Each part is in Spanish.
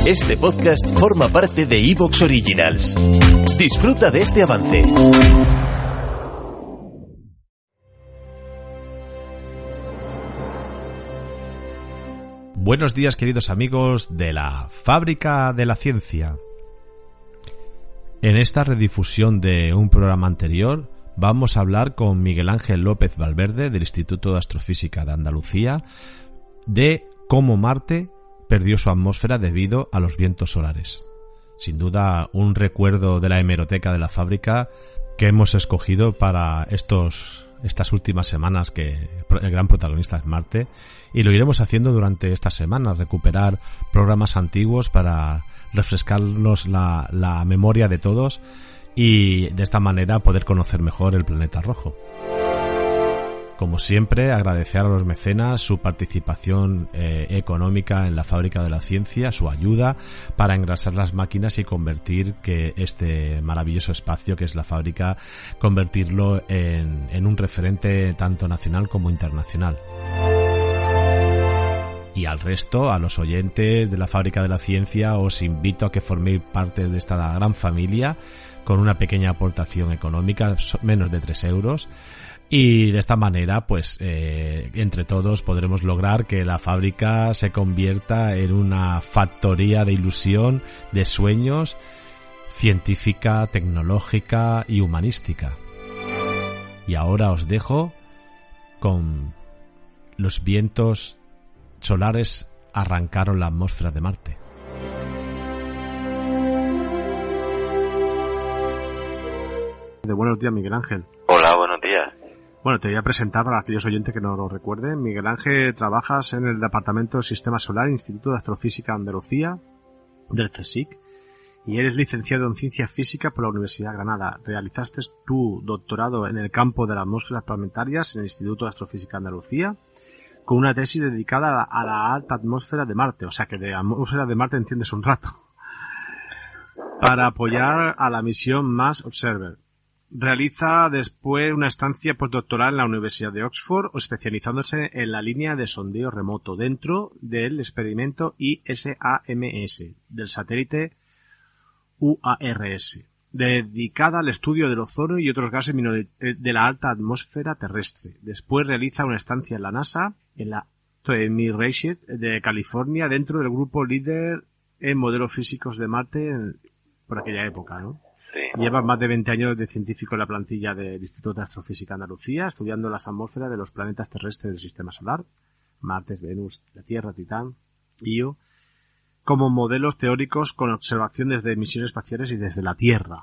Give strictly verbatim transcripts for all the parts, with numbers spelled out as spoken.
Este podcast forma parte de iVoox Originals. Disfruta de este avance. Buenos días, queridos amigos de la Fábrica de la Ciencia. En esta redifusión de un programa anterior vamos a hablar con Miguel Ángel López Valverde del Instituto de Astrofísica de Andalucía de cómo Marte perdió su atmósfera debido a los vientos solares. Sin duda, un recuerdo de la hemeroteca de la fábrica que hemos escogido para estos, estas últimas semanas, que el gran protagonista es Marte, y lo iremos haciendo durante estas semanas, recuperar programas antiguos para refrescarnos la, la memoria de todos y de esta manera poder conocer mejor el planeta rojo. Como siempre, agradecer a los mecenas su participación eh, económica en la Fábrica de la Ciencia, su ayuda para engrasar las máquinas y convertir que este maravilloso espacio que es la fábrica, convertirlo en, en un referente tanto nacional como internacional. Y al resto, a los oyentes de la Fábrica de la Ciencia, os invito a que forméis parte de esta gran familia con una pequeña aportación económica, menos de tres euros. Y de esta manera, pues, eh, entre todos podremos lograr que la fábrica se convierta en una factoría de ilusión, de sueños, científica, tecnológica y humanística. Y ahora os dejo con los vientos solares arrancaron la atmósfera de Marte. De buenos días, Miguel Ángel. Hola, buenos días. Bueno, te voy a presentar para aquellos oyentes que no lo recuerden. Miguel Ángel, trabajas en el Departamento de Sistema Solar, Instituto de Astrofísica de Andalucía, del CSIC, y eres licenciado en Ciencia Física por la Universidad de Granada. Realizaste tu doctorado en el campo de las atmósferas planetarias en el Instituto de Astrofísica de Andalucía, con una tesis dedicada a la, a la alta atmósfera de Marte, o sea que de atmósfera de Marte entiendes un rato, para apoyar a la misión Mars Observer. Realiza después una estancia postdoctoral en la Universidad de Oxford, especializándose en la línea de sondeo remoto dentro del experimento I S A M S del satélite U A R S, dedicada al estudio del ozono y otros gases de la alta atmósfera terrestre. Después realiza una estancia en la NASA, en la Midwestern de California, dentro del grupo líder en modelos físicos de Marte en, por aquella época, ¿no? Sí. Lleva más de veinte años de científico en la plantilla del Instituto de Astrofísica de Andalucía, estudiando las atmósferas de los planetas terrestres del Sistema Solar, Marte, Venus, la Tierra, Titán, Io, como modelos teóricos con observación desde misiones espaciales y desde la Tierra.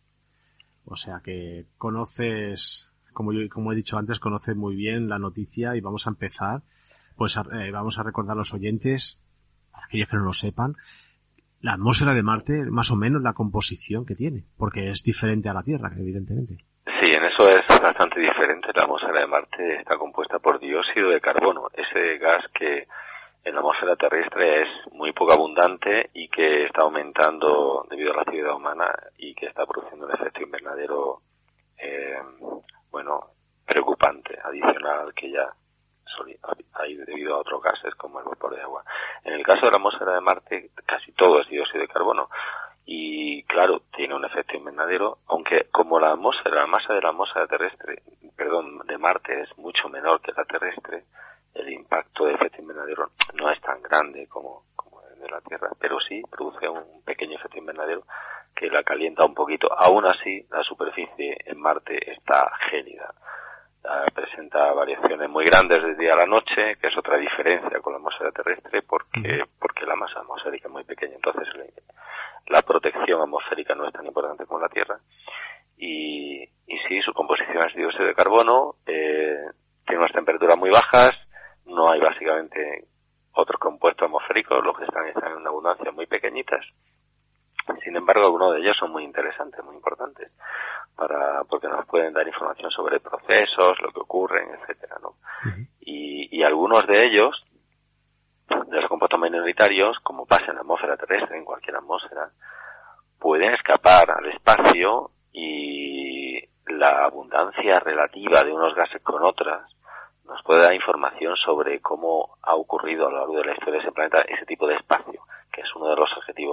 O sea que conoces, como yo como he dicho antes, conoces muy bien la noticia y vamos a empezar, pues a, eh, vamos a recordar a los oyentes, para aquellos que no lo sepan, la atmósfera de Marte, más o menos la composición que tiene, porque es diferente a la Tierra, evidentemente. Sí, en eso es bastante diferente. La atmósfera de Marte está compuesta por dióxido de carbono, ese gas que en la atmósfera terrestre es muy poco abundante y que está aumentando debido a la actividad humana y que está produciendo un efecto invernadero, eh, bueno, preocupante, adicional que ya hay debido a otros gases como el vapor de agua. En el caso de la atmósfera de Marte, casi todo es dióxido de carbono y, claro, tiene un efecto invernadero, aunque como la atmósfera, la masa de la atmósfera terrestre, perdón, de Marte es mucho menor que la terrestre, el impacto de efecto invernadero no es tan grande como, como el de la Tierra, pero sí produce un pequeño efecto invernadero que la calienta un poquito. Aún así, la superficie en Marte está gélida. Uh, presenta variaciones muy grandes de día a la noche, que es otra diferencia con la atmósfera terrestre, porque porque la masa atmosférica es muy pequeña, entonces la, la protección atmosférica no es tan importante como la Tierra. Y, y sí, su composición es dióxido de carbono, eh, tiene unas temperaturas muy bajas, no hay básicamente otros compuestos atmosféricos, los que están, están en una abundancia muy pequeñitas. Sin embargo, algunos de ellos son muy interesantes, muy importantes, para porque nos pueden dar información sobre procesos, lo que ocurren, etcétera, ¿no? Uh-huh. Y, y algunos de ellos, de los compuestos minoritarios, como pasa en la atmósfera terrestre, en cualquier atmósfera, pueden escapar al espacio y la abundancia relativa de unos gases con otras nos puede dar información sobre cómo ha ocurrido a lo largo de la historia de ese planeta ese tipo de espacio, que es uno de los objetivos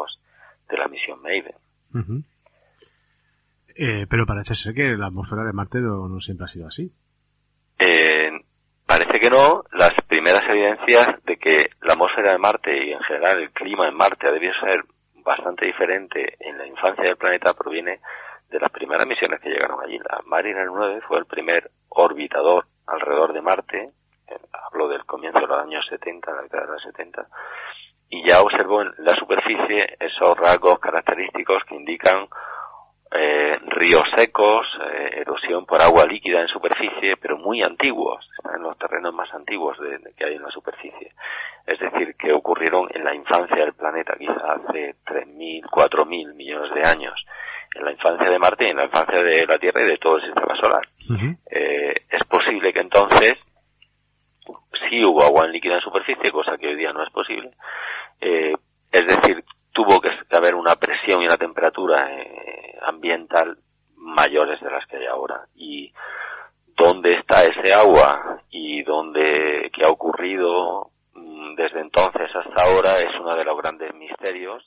Pero parece ser que la atmósfera de Marte no, no siempre ha sido así. Eh, parece que no. Las primeras evidencias de que la atmósfera de Marte y en general el clima en Marte ha debido ser bastante diferente en la infancia del planeta proviene de las primeras misiones que llegaron allí. La Mariner nueve fue el primer orbitador alrededor de Marte, eh, hablo del comienzo de los años setenta, la década de los setenta, y ya observó en la superficie esos rasgos característicos que indican eh, ríos secos, eh, erosión por agua líquida en superficie, pero muy antiguos, están en los terrenos más antiguos de, de que hay en la superficie. Es decir, que ocurrieron en la infancia del planeta, quizá hace tres mil, cuatro mil millones de años, en la infancia de Marte y en la infancia de la Tierra y de todo el sistema solar. Uh-huh. Eh, es posible que entonces sí hubo agua en líquida en superficie, cosa que hoy día no es posible. Eh, es decir, tuvo que haber una presión y una temperatura eh, ambiental mayores de las que hay ahora. Y dónde está ese agua y dónde, qué ha ocurrido mmm, desde entonces hasta ahora es uno de los grandes misterios.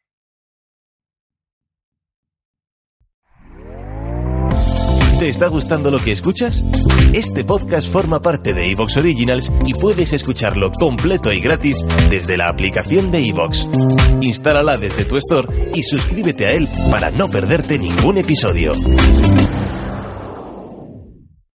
¿Te está gustando lo que escuchas? Este podcast forma parte de iVoox Originals y puedes escucharlo completo y gratis desde la aplicación de iVoox. Instálala desde tu store y suscríbete a él para no perderte ningún episodio.